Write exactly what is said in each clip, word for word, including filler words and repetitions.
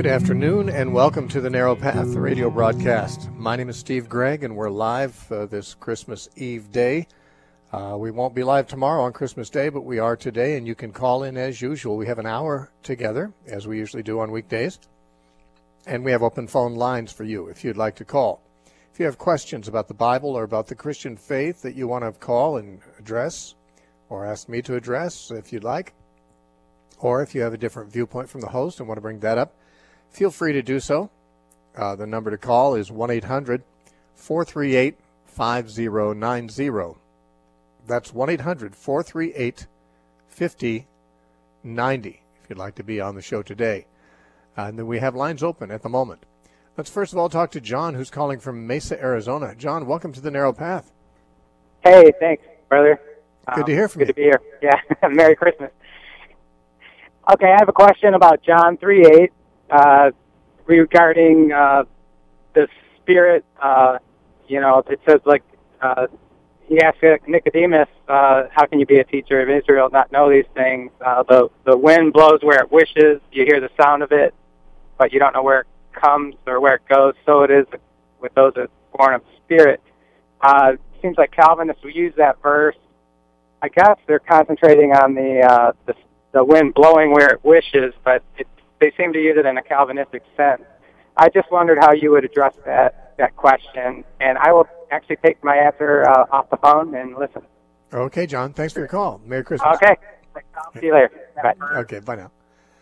Good afternoon and welcome to the Narrow Path radio broadcast. My name is Steve Gregg and we're live uh, this Christmas Eve day. Uh, we won't be live tomorrow on Christmas Day, but we are today, and you can call in as usual. We have an hour together, as we usually do on weekdays, and we have open phone lines for you if you'd like to call. If you have questions about the Bible or about the Christian faith that you want to call and address, or ask me to address if you'd like, or if you have a different viewpoint from the host and want to bring that up, feel free to do so. Uh, the number to call is one eight hundred, four three eight, five zero nine zero. That's one eight hundred, four three eight, five zero nine zero if you'd like to be on the show today. Uh, and then we have lines open at the moment. Let's first of all talk to John, who's calling from Mesa, Arizona. John, welcome to the Narrow Path. Hey, thanks, brother. Good um, to hear from good you. Good to be here. Yeah, Merry Christmas. Okay, I have a question about John three eight uh, regarding uh, the Spirit. Uh, you know, it says, like, uh, he asked Nicodemus, uh, how can you be a teacher of Israel, not know these things? Uh, the, the wind blows where it wishes. You hear the sound of it, but you don't know where it comes or where it goes. So it is with those that are born of Spirit. Uh, it seems like Calvinists will use that verse. I guess they're concentrating on the uh, the, the wind blowing where it wishes, but it, they seem to use it in a Calvinistic sense. I just wondered how you would address that that question, and I will actually take my answer uh, off the phone and listen. Okay, John. Thanks for your call. Merry Christmas. Okay. See you later. Bye. Okay, bye now.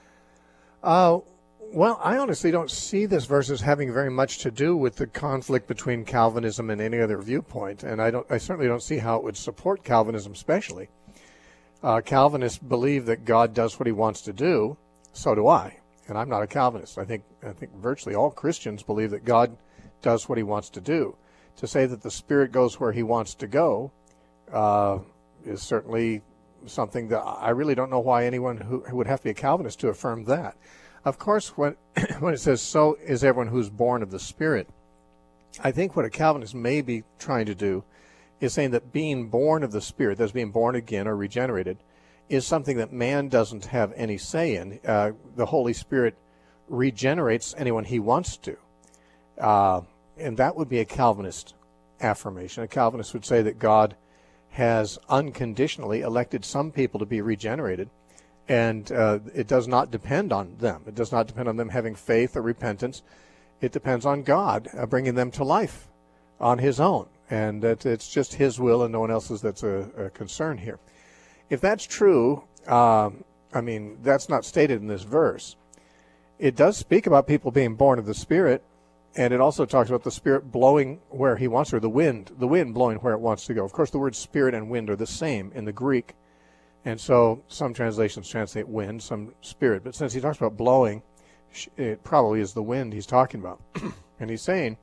Uh, well, I honestly don't see this verse as having very much to do with the conflict between Calvinism and any other viewpoint, and I don't. I certainly don't see how it would support Calvinism especially. Uh, Calvinists believe that God does what he wants to do. So do I. And I'm not a Calvinist. I think I think virtually all Christians believe that God does what he wants to do. To say that the Spirit goes where he wants to go uh, is certainly something that I really don't know why anyone who, who would have to be a Calvinist to affirm that. Of course, when when it says, so is everyone who's born of the Spirit, I think what a Calvinist may be trying to do is saying that being born of the Spirit, that's being born again or regenerated, is something that man doesn't have any say in. Uh, the Holy Spirit regenerates anyone he wants to. Uh, and that would be a Calvinist affirmation. A Calvinist would say that God has unconditionally elected some people to be regenerated, and uh, it does not depend on them. It does not depend on them having faith or repentance. It depends on God uh, bringing them to life on his own, and that it's just his will and no one else's that's a, a concern here. If that's true, um, I mean, that's not stated in this verse. It does speak about people being born of the Spirit, and it also talks about the Spirit blowing where he wants to, or the wind, the wind blowing where it wants to go. Of course, the words Spirit and wind are the same in the Greek, and so some translations translate wind, some Spirit. But since he talks about blowing, it probably is the wind he's talking about. And he's saying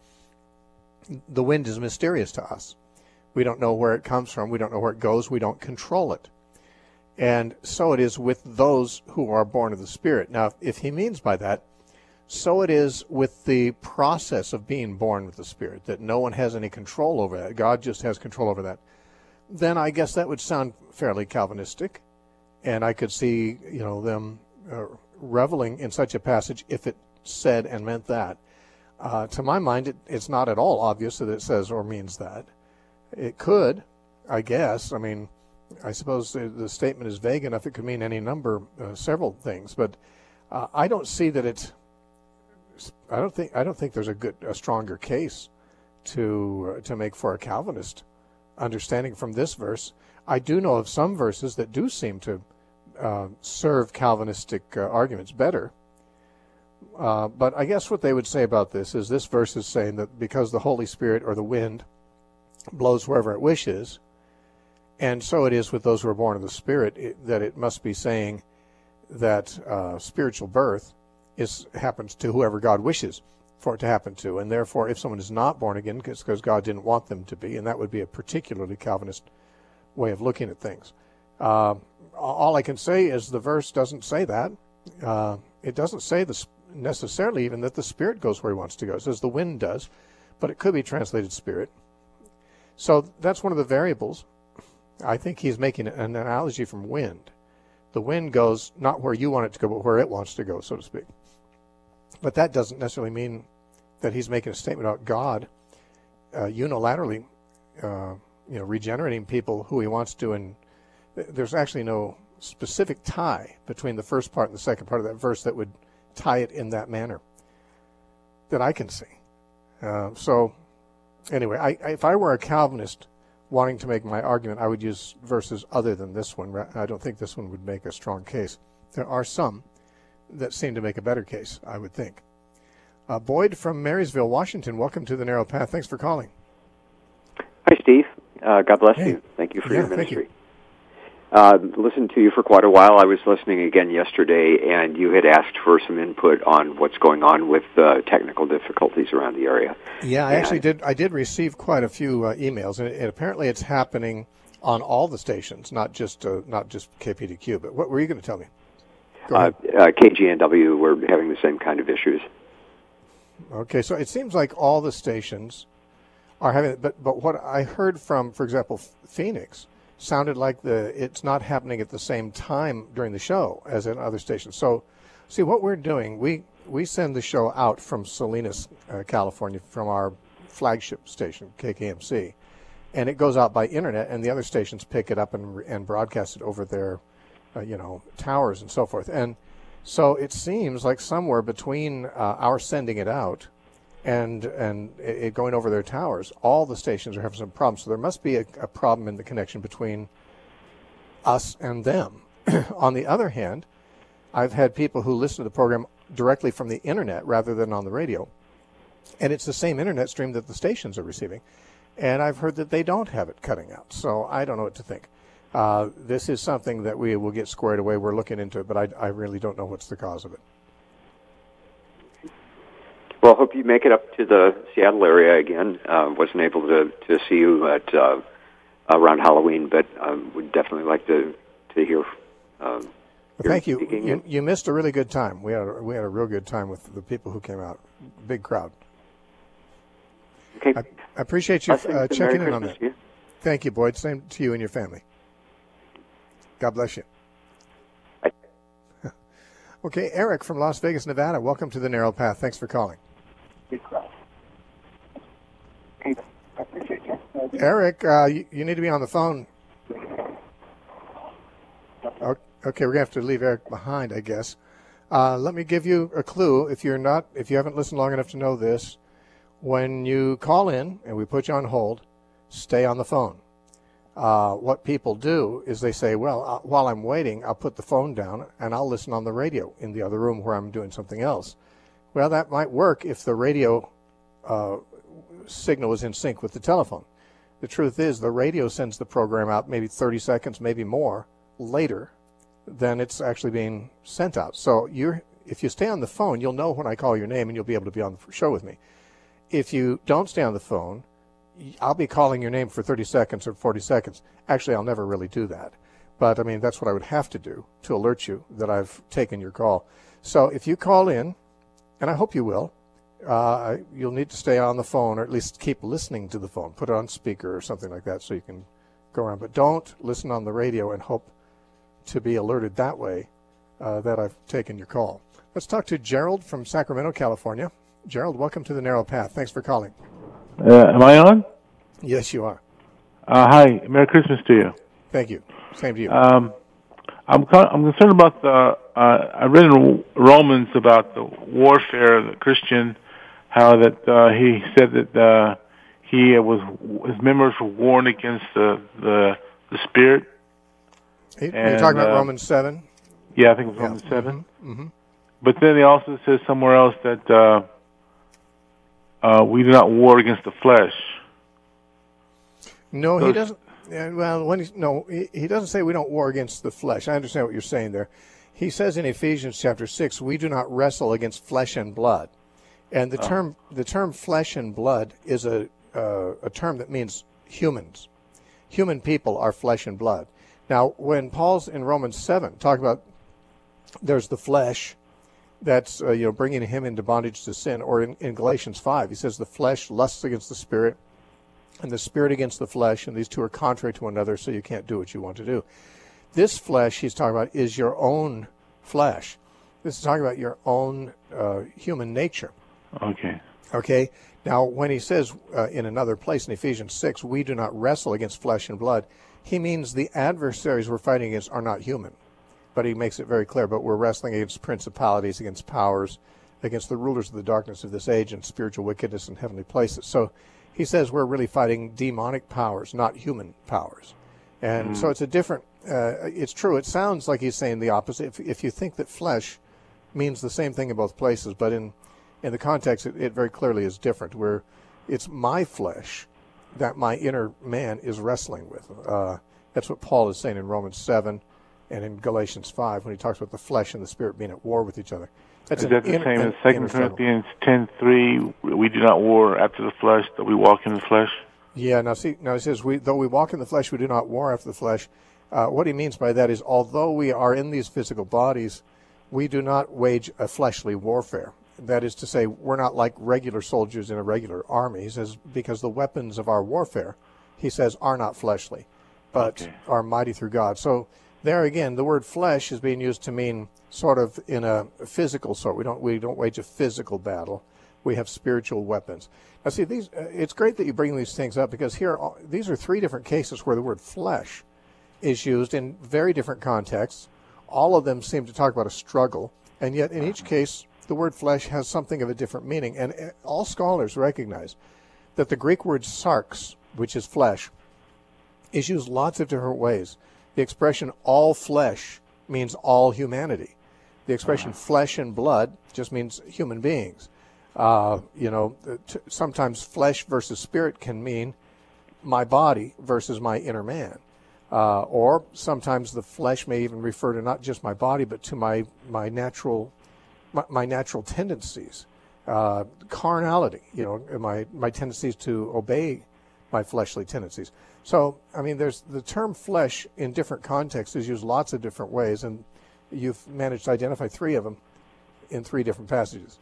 the wind is mysterious to us. We don't know where it comes from. We don't know where it goes. We don't control it. And so it is with those who are born of the Spirit. Now, if he means by that, so it is with the process of being born with the Spirit, that no one has any control over that. God just has control over that. Then I guess that would sound fairly Calvinistic, and I could see, you know, them uh, reveling in such a passage if it said and meant that. Uh, to my mind, it, it's not at all obvious that it says or means that. It could, I guess. I mean, I suppose the, the statement is vague enough. It could mean any number, uh, several things. But uh, I don't see that it's. I don't think. I don't think there's a good, a stronger case to uh, to make for a Calvinist understanding from this verse. I do know of some verses that do seem to uh, serve Calvinistic uh, arguments better. Uh, but I guess what they would say about this is this verse is saying that because the Holy Spirit or the wind blows wherever it wishes, and so it is with those who are born of the Spirit, it, that it must be saying that uh, spiritual birth is happens to whoever God wishes for it to happen to. And therefore, if someone is not born again, it's because God didn't want them to be, and that would be a particularly Calvinist way of looking at things. Uh, all I can say is the verse doesn't say that. Uh, it doesn't say the, necessarily even that the Spirit goes where he wants to go. It says the wind does, but it could be translated Spirit. So that's one of the variables. I think he's making an analogy from wind. The wind goes not where you want it to go, but where it wants to go, so to speak. But that doesn't necessarily mean that he's making a statement about God uh, unilaterally, uh, you know, regenerating people who he wants to. And there's actually no specific tie between the first part and the second part of that verse that would tie it in that manner that I can see. Uh, so anyway, I, I, if I were a Calvinist wanting to make my argument, I would use verses other than this one. I don't think this one would make a strong case. There are some that seem to make a better case, I would think. Uh, Boyd from Marysville, Washington, welcome to the Narrow Path. Thanks for calling. Hi, Steve. Uh, God bless hey. you. Thank you for yeah, your ministry. You. Uh, listened to you for quite a while. I was listening again yesterday, and you had asked for some input on what's going on with uh, technical difficulties around the area. Yeah, I and actually did. I did receive quite a few uh, emails, and, it, and apparently it's happening on all the stations, not just uh, not just K P D Q. But what were you going to tell me? Go uh, uh, K G N W were having the same kind of issues. Okay, so it seems like all the stations are having it, but but what I heard from, for example, Phoenix, sounded like the it's not happening at the same time during the show as in other stations. So, see, what we're doing, we we send the show out from Salinas, uh, California, from our flagship station, K K M C, and it goes out by internet, and the other stations pick it up and and broadcast it over their, uh, you know, towers and so forth. And so it seems like somewhere between uh, our sending it out and and it going over their towers, all the stations are having some problems. So there must be a, a problem in the connection between us and them. On the other hand, I've had people who listen to the program directly from the internet rather than on the radio, and it's the same internet stream that the stations are receiving, and I've heard that they don't have it cutting out. So I don't know what to think. Uh, this is something that we will get squared away. We're looking into it, but I, I really don't know what's the cause of it. Well, hope you make it up to the Seattle area again. Uh, wasn't able to, to see you at uh, around Halloween, but um, would definitely like to to hear. Um, well, thank you. you. You missed a really good time. We had a, we had a real good time with the people who came out. Big crowd. Okay. I, I appreciate you uh, checking in on that. You. Thank you, Boyd. Same to you and your family. God bless you. Bye. Okay, Eric from Las Vegas, Nevada. Welcome to the Narrow Path. Thanks for calling. Eric, uh, you, you need to be on the phone. Okay, we're gonna have to leave Eric behind, I guess. Uh, let me give you a clue. If you're not, if you haven't listened long enough to know this, when you call in and we put you on hold, stay on the phone. Uh, what people do is they say, well, uh, while I'm waiting, I'll put the phone down and I'll listen on the radio in the other room where I'm doing something else. Well, that might work if the radio uh, signal is in sync with the telephone. The truth is the radio sends the program out maybe thirty seconds, maybe more, later than it's actually being sent out. So you're, if you stay on the phone, you'll know when I call your name and you'll be able to be on the show with me. If you don't stay on the phone, I'll be calling your name for thirty seconds or forty seconds. Actually, I'll never really do that. But, I mean, that's what I would have to do to alert you that I've taken your call. So if you call in, and I hope you will, uh, you'll need to stay on the phone or at least keep listening to the phone. Put it on speaker or something like that so you can go around. But don't listen on the radio and hope to be alerted that way uh, that I've taken your call. Let's talk to Gerald from Sacramento, California. Gerald, welcome to the Narrow Path. Thanks for calling. Uh, am I on? Yes, you are. Uh, hi. Merry Christmas to you. Thank you. Same to you. Um, I'm con- I'm concerned about the. Uh, I read in Romans about the warfare of the Christian, how that uh, he said that uh, he was his members were warned against the the, the spirit. You're and, talking about uh, Romans seven. Yeah, I think it was yeah. Romans seven. Mm-hmm. Mm-hmm. But then he also says somewhere else that uh, uh, we do not war against the flesh. No, so he doesn't. Well, when he, no, he, he doesn't say we don't war against the flesh. I understand what you're saying there. He says in Ephesians chapter six, we do not wrestle against flesh and blood, and the oh. term the term flesh and blood is a uh, a term that means humans. Human people are flesh and blood. Now, when Paul's in Romans seven talk about there's the flesh that's uh, you know bringing him into bondage to sin, or in, in Galatians five, he says the flesh lusts against the spirit, and the spirit against the flesh, and these two are contrary to one another, so you can't do what you want to do. This flesh he's talking about is your own flesh. This is talking about your own uh, human nature. Okay. Okay. Now, when he says uh, in another place in Ephesians six, we do not wrestle against flesh and blood, he means the adversaries we're fighting against are not human. But he makes it very clear, but we're wrestling against principalities, against powers, against the rulers of the darkness of this age and spiritual wickedness in heavenly places. So he says we're really fighting demonic powers, not human powers. And mm. so it's a different, uh, it's true, it sounds like he's saying the opposite. If, if you think that flesh means the same thing in both places, but in, in the context, it, it very clearly is different, where it's my flesh that my inner man is wrestling with. Uh, that's what Paul is saying in Romans seven and in Galatians five when he talks about the flesh and the spirit being at war with each other. That's is that the in, same an, as Second Corinthians ten three? We do not war after the flesh, that we walk in the flesh? Yeah, now see, now he says, we, though we walk in the flesh, we do not war after the flesh. Uh, what he means by that is, although we are in these physical bodies, we do not wage a fleshly warfare. That is to say, we're not like regular soldiers in a regular army. He says, because the weapons of our warfare, he says, are not fleshly, but okay. are mighty through God. So there again, the word flesh is being used to mean sort of in a physical sort. We don't we don't wage a physical battle. We have spiritual weapons. Now, see, these. Uh, it's great that you bring these things up, because here, uh, these are three different cases where the word flesh is used in very different contexts. All of them seem to talk about a struggle, and yet in each case, the word flesh has something of a different meaning. And all scholars recognize that the Greek word sarx, which is flesh, is used lots of different ways. The expression all flesh means all humanity. The expression flesh and blood just means human beings. Uh, you know, t- sometimes flesh versus spirit can mean my body versus my inner man. Uh, or sometimes the flesh may even refer to not just my body, but to my, my natural my, my natural tendencies, uh, carnality, you know, my, my tendencies to obey my fleshly tendencies. So, I mean, there's the term flesh in different contexts is used lots of different ways, and you've managed to identify three of them in three different passages.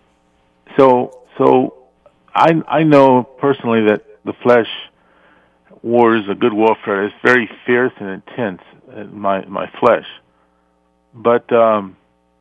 So, so I I know personally that the flesh war is a good warfare. It's very fierce and intense, my my flesh. But um,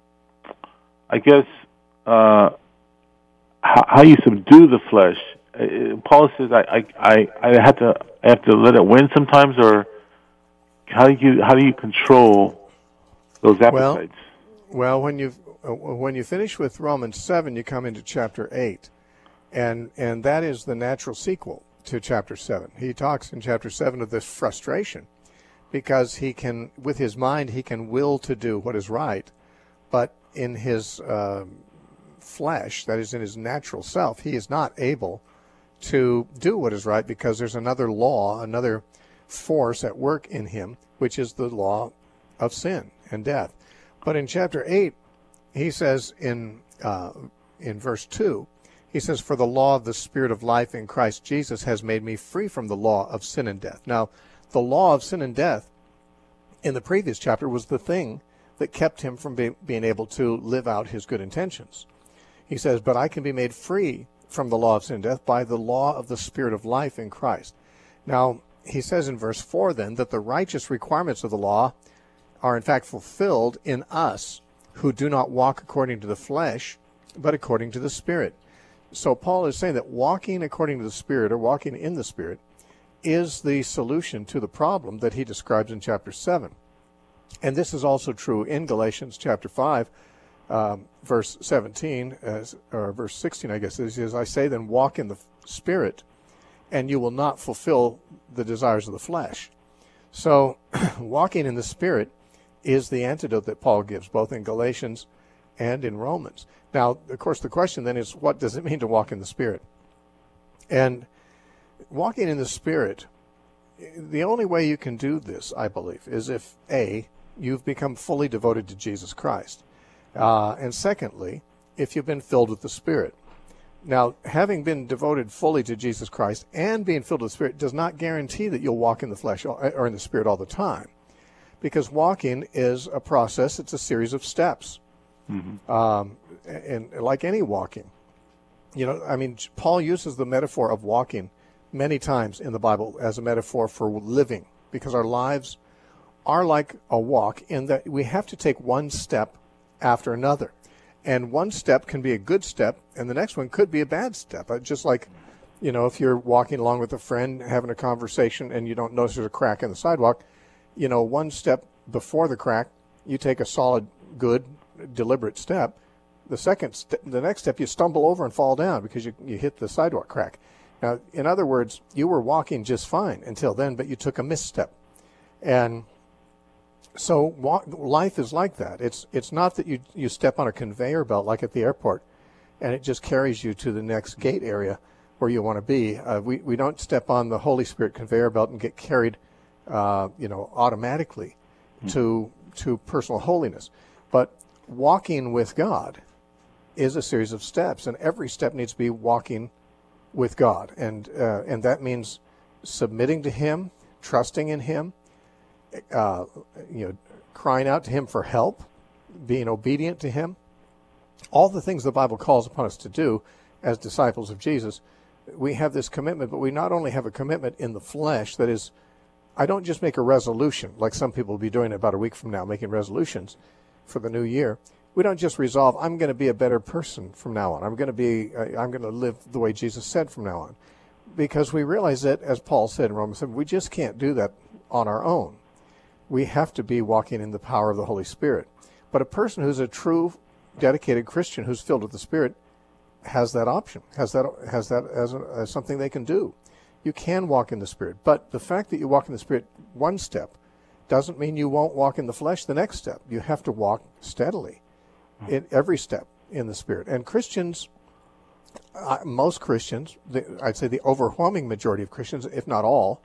I guess uh, how, how you subdue the flesh. Uh, Paul says I, I, I have to I have to let it win sometimes, or how do you how do you control those appetites? Well, well when you uh, when you finish with Romans seven, you come into chapter eight, and and that is the natural sequel to chapter seven. He talks in chapter seven of this frustration, because he can, with his mind, he can will to do what is right, but in his uh, flesh, that is in his natural self, he is not able to do what is right, because there's another law, another force at work in him, which is the law of sin and death. But in chapter eight, he says in uh, in verse two, he says, "For the law of the Spirit of life in Christ Jesus has made me free from the law of sin and death." Now, the law of sin and death in the previous chapter was the thing that kept him from be, being able to live out his good intentions. He says, "But I can be made free from the law of sin and death by the law of the Spirit of life in Christ." Now, he says in verse four then that the righteous requirements of the law are in fact fulfilled in us who do not walk according to the flesh, but according to the Spirit. So Paul is saying that walking according to the Spirit, or walking in the Spirit, is the solution to the problem that he describes in chapter seven. And this is also true in Galatians chapter five, um, verse seventeen, as, or verse sixteen, I guess. It says, "I say then, walk in the Spirit, and you will not fulfill the desires of the flesh." So walking in the Spirit is the antidote that Paul gives, both in Galatians and in Romans. Now, of course, the question then is, what does it mean to walk in the Spirit? And walking in the Spirit, the only way you can do this, I believe, is if, A, you've become fully devoted to Jesus Christ. Uh, and secondly, if you've been filled with the Spirit. Now, having been devoted fully to Jesus Christ and being filled with the Spirit does not guarantee that you'll walk in the flesh or in the Spirit all the time. Because walking is a process, it's a series of steps. Mm-hmm. Um, and like any walking, you know, I mean, Paul uses the metaphor of walking many times in the Bible as a metaphor for living, because our lives are like a walk in that we have to take one step after another. And one step can be a good step, and the next one could be a bad step. Uh, Just like, you know, if you're walking along with a friend, having a conversation, and you don't notice there's a crack in the sidewalk, you know, one step before the crack, you take a solid, good, deliberate step. The second, st- the next step, you stumble over and fall down because you, you hit the sidewalk crack. Now, in other words, you were walking just fine until then, but you took a misstep. And so walk, life is like that. It's it's not that you, you step on a conveyor belt like at the airport, and it just carries you to the next gate area where you want to be. Uh, we, we don't step on the Holy Spirit conveyor belt and get carried, uh, you know, automatically mm-hmm. to to personal holiness. But walking with God is a series of steps, and every step needs to be walking with God, and uh, and that means submitting to Him, trusting in Him, uh, you know, crying out to Him for help, being obedient to Him. All the things the Bible calls upon us to do as disciples of Jesus, we have this commitment, but we not only have a commitment in the flesh, that is, I don't just make a resolution, like some people will be doing about a week from now, making resolutions for the new year. We don't just resolve, I'm going to be a better person from now on. I'm going to be, uh, I'm going to live the way Jesus said from now on. Because we realize that, as Paul said in Romans seven, we just can't do that on our own. We have to be walking in the power of the Holy Spirit. But a person who's a true, dedicated Christian who's filled with the Spirit has that option, has that has that as, a, as something they can do. You can walk in the Spirit. But the fact that you walk in the Spirit one step doesn't mean you won't walk in the flesh the next step. You have to walk steadily in every step in the Spirit. And Christians, uh, most Christians, the, I'd say the overwhelming majority of Christians, if not all,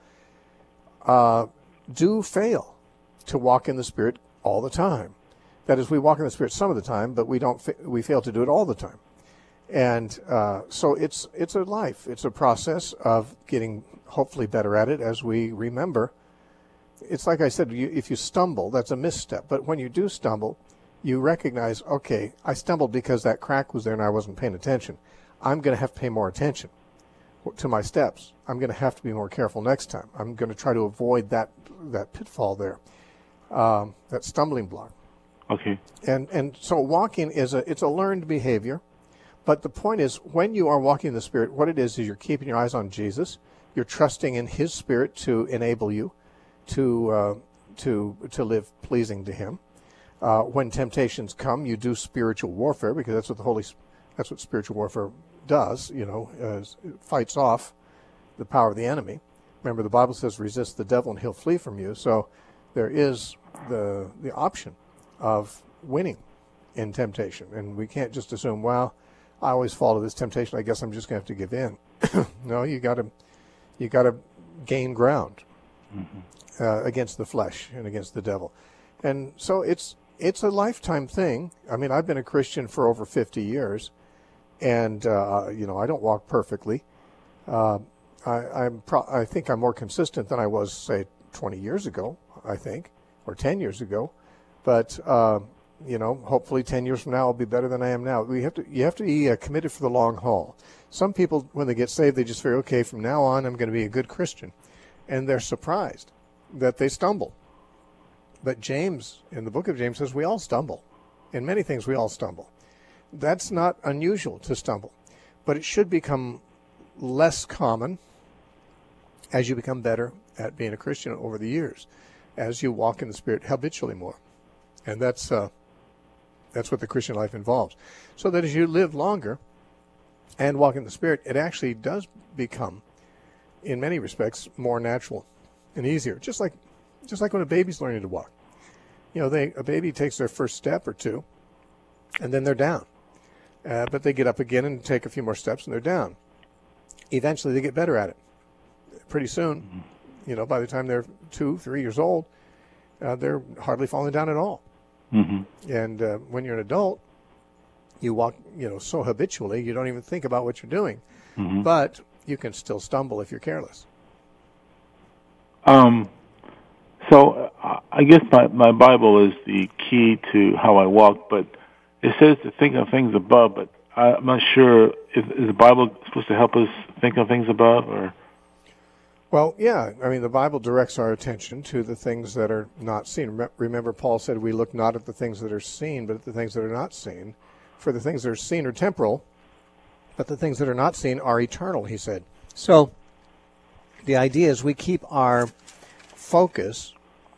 uh, do fail to walk in the Spirit all the time. That is, we walk in the Spirit some of the time, but we don't. Fa- we fail to do it all the time. And uh, so it's it's a life. It's a process of getting hopefully better at it as we remember. It's like I said, you, if you stumble, that's a misstep. But when you do stumble, you recognize, okay, I stumbled because that crack was there and I wasn't paying attention. I'm going to have to pay more attention to my steps. I'm going to have to be more careful next time. I'm going to try to avoid that that pitfall there, um, that stumbling block. Okay. And and so walking is a it's a learned behavior, but the point is, when you are walking in the Spirit, what it is is you're keeping your eyes on Jesus. You're trusting in His Spirit to enable you to uh, to to live pleasing to Him. Uh, when temptations come, you do spiritual warfare, because that's what the Holy, that's what spiritual warfare does. You know, uh, it fights off the power of the enemy. Remember, the Bible says, "Resist the devil, and he'll flee from you." So, there is the the option of winning in temptation, and we can't just assume, "Well, I always fall to this temptation. I guess I'm just going to have to give in." No, you got to you got to gain ground mm-hmm. uh, against the flesh and against the devil, and so it's. It's a lifetime thing. I mean, I've been a Christian for over fifty years, and uh, you know, I don't walk perfectly. Uh, I, I'm pro- I think I'm more consistent than I was, say, twenty years ago. I think, or ten years ago. But uh, you know, hopefully, ten years from now, I'll be better than I am now. We have to. You have to be uh, committed for the long haul. Some people, when they get saved, they just figure, okay, from now on, I'm going to be a good Christian, and they're surprised that they stumble. But James, in the book of James, says we all stumble. In many things, we all stumble. That's not unusual to stumble. But it should become less common as you become better at being a Christian over the years, as you walk in the Spirit habitually more. And that's uh, that's what the Christian life involves. So that as you live longer and walk in the Spirit, it actually does become, in many respects, more natural and easier. Just like Just like when a baby's learning to walk. You know, they a baby takes their first step or two, and then they're down. Uh, but they get up again and take a few more steps, and they're down. Eventually, they get better at it. Pretty soon, mm-hmm. you know, by the time they're two, three years old, uh, they're hardly falling down at all. Mm-hmm. And uh, when you're an adult, you walk, you know, so habitually, you don't even think about what you're doing. Mm-hmm. But you can still stumble if you're careless. Um. So uh, I guess my, my Bible is the key to how I walk, but it says to think of things above, but I'm not sure, is, is the Bible supposed to help us think of things above? Or? Well, yeah. I mean, the Bible directs our attention to the things that are not seen. Remember, Paul said we look not at the things that are seen, but at the things that are not seen. for the things that are seen are temporal, but the things that are not seen are eternal, he said. So the idea is we keep our focus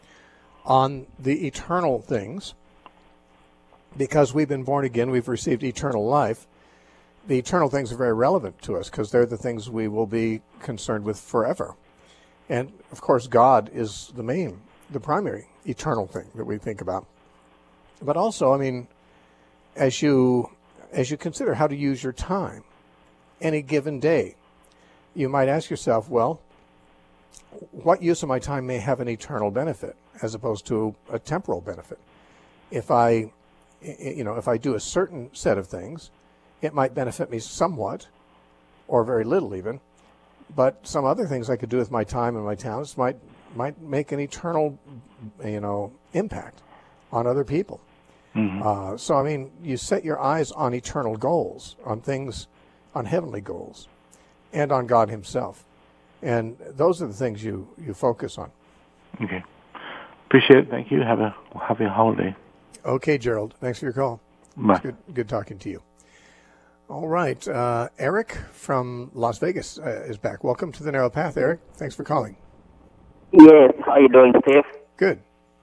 on the eternal things because we've been born again, we've received eternal life. The eternal things are very relevant to us because they're the things we will be concerned with forever. And, of course, God is the main, the primary eternal thing that we think about. But also, I mean, as you as you consider how to use your time any given day, you might ask yourself, well, what use of my time may have an eternal benefit as opposed to a temporal benefit? If I, you know, if I do a certain set of things, it might benefit me somewhat, or very little even, but some other things I could do with my time and my talents might might make an eternal, you know, impact on other people. Mm-hmm. Uh, so, I mean, you set your eyes on eternal goals, on things, on heavenly goals, and on God himself. And those are the things you, you focus on. Okay. Appreciate it. Thank you. Have a happy holiday. Okay, Gerald. Thanks for your call. Bye. It's good, good talking to you. All right. Uh, Eric from Las Vegas uh, is back. Welcome to the Narrow Path, Eric. Thanks for calling. Yes. How you doing, Steve? Good.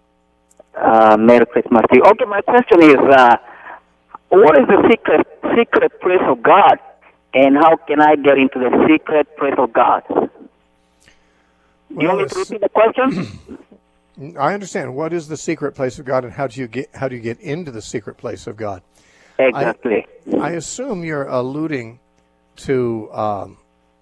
Uh, Merry Christmas to you. Okay, my question is, uh, what is the secret secret place of God, and how can I get into the secret place of God? Well, you want me to repeat the question? I understand. What is the secret place of God, and how do you get how do you get into the secret place of God? Exactly. I, I assume you're alluding to um,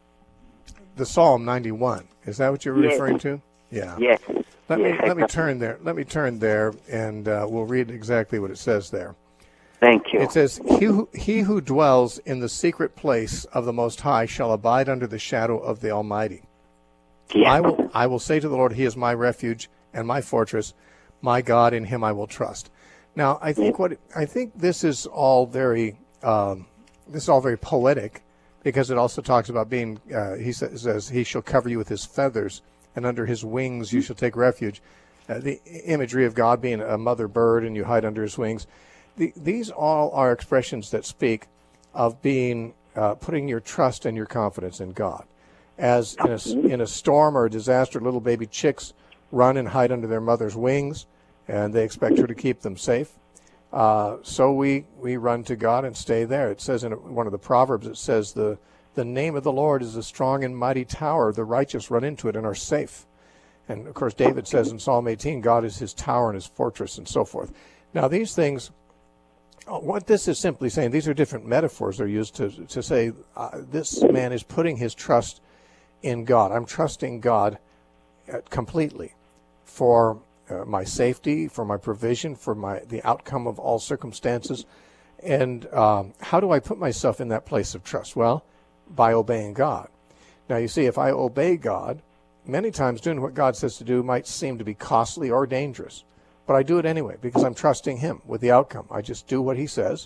the Psalm ninety-one. Is that what you're yes. referring to? Yeah. Yes. Let yes, me exactly. let me turn there. Let me turn there, and uh, we'll read exactly what it says there. Thank you. It says, he who, he who dwells in the secret place of the Most High shall abide under the shadow of the Almighty. Yeah. I will I will say to the Lord, He is my refuge and my fortress, my God, in Him I will trust. Now, I think what I think this is all very um, this is all very poetic, because it also talks about being. Uh, he says, says, He shall cover you with His feathers, and under His wings you shall take refuge. Uh, the imagery of God being a mother bird, and you hide under His wings. The, these all are expressions that speak of being uh, putting your trust and your confidence in God. As in a, in a storm or a disaster, little baby chicks run and hide under their mother's wings, and they expect her to keep them safe. Uh, so we, we run to God and stay there. It says in one of the Proverbs, it says, the, the name of the Lord is a strong and mighty tower. The righteous run into it and are safe. And, of course, David says in Psalm eighteen, God is his tower and his fortress, and so forth. Now, these things, what this is simply saying, these are different metaphors they're used to, to say uh, this man is putting his trust in God. I'm trusting God completely for uh, my safety, for my provision, for my the outcome of all circumstances. And um, how do I put myself in that place of trust? Well, by obeying God. Now, you see, if I obey God, many times doing what God says to do might seem to be costly or dangerous. But I do it anyway because I'm trusting Him with the outcome. I just do what He says.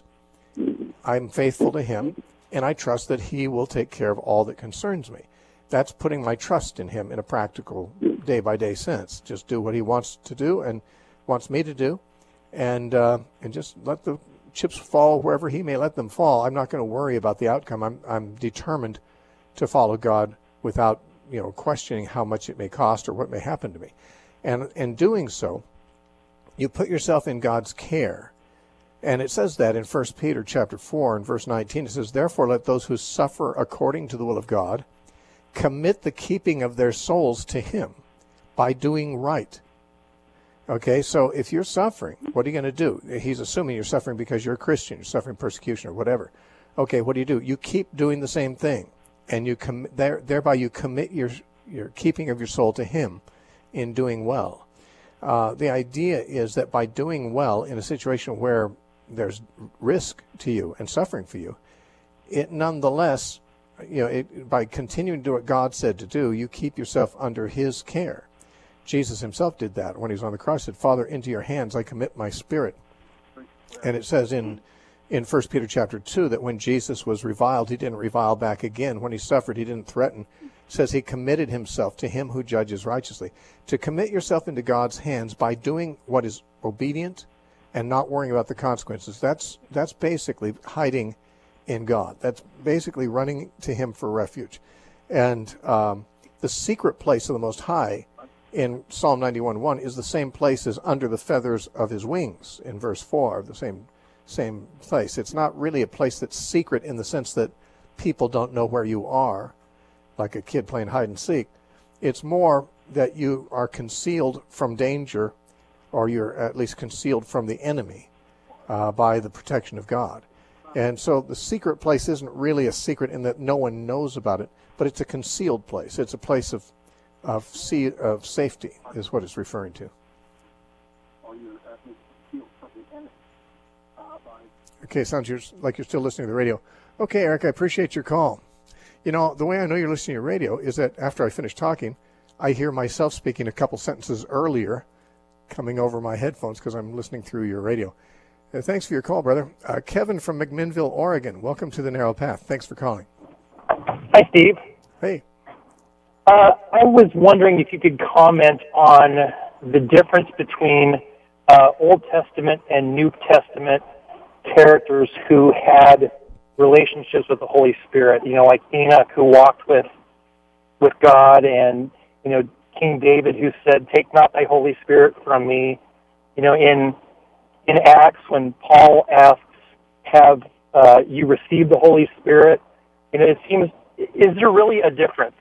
I'm faithful to Him, and I trust that He will take care of all that concerns me. That's putting my trust in Him in a practical, day-by-day sense. Just do what He wants to do and wants me to do, and uh, and just let the chips fall wherever He may let them fall. I'm not going to worry about the outcome. I'm I'm determined to follow God without you know questioning how much it may cost or what may happen to me. And in doing so, you put yourself in God's care. And it says that in First Peter chapter four and verse nineteen. It says, therefore let those who suffer according to the will of God commit the keeping of their souls to Him by doing right. Okay, so if you're suffering, what are you going to do? He's assuming you're suffering because you're a Christian, you're suffering persecution or whatever. Okay, what do you do? You keep doing the same thing, and you com- there, thereby you commit your your keeping of your soul to Him in doing well. Uh, the idea is that by doing well in a situation where there's risk to you and suffering for you, it nonetheless, you know, it, by continuing to do what God said to do, you keep yourself under His care. Jesus Himself did that when He was on the cross. He said, Father, into your hands I commit my spirit. And it says in in First Peter chapter two that when Jesus was reviled, He didn't revile back again. When He suffered, He didn't threaten. It says He committed Himself to Him who judges righteously. To commit yourself into God's hands by doing what is obedient and not worrying about the consequences. That's that's basically hiding in God. That's basically running to Him for refuge. And um, the secret place of the Most High in Psalm ninety-one one is the same place as under the feathers of His wings in verse four, the same same place. It's not really a place that's secret in the sense that people don't know where you are, like a kid playing hide and seek. It's more that you are concealed from danger, or you're at least concealed from the enemy uh, by the protection of God. And so the secret place isn't really a secret in that no one knows about it, but it's a concealed place. It's a place of of, sea, of safety is what it's referring to. Okay, sounds you're, like you're still listening to the radio. Okay, Eric, I appreciate your call. You know, the way I know you're listening to your radio is that after I finish talking, I hear myself speaking a couple sentences earlier coming over my headphones because I'm listening through your radio. Uh, thanks for your call, brother. Uh, Kevin from McMinnville, Oregon. Welcome to the Narrow Path. Thanks for calling. Hi, Steve. Hey. Uh, I was wondering if you could comment on the difference between uh, Old Testament and New Testament characters who had relationships with the Holy Spirit. You know, like Enoch, who walked with with God, and you know, King David, who said, "Take not thy Holy Spirit from me." You know, in in Acts, when Paul asks, "Have uh, you received the Holy Spirit?" You know, it seems, is there really a difference?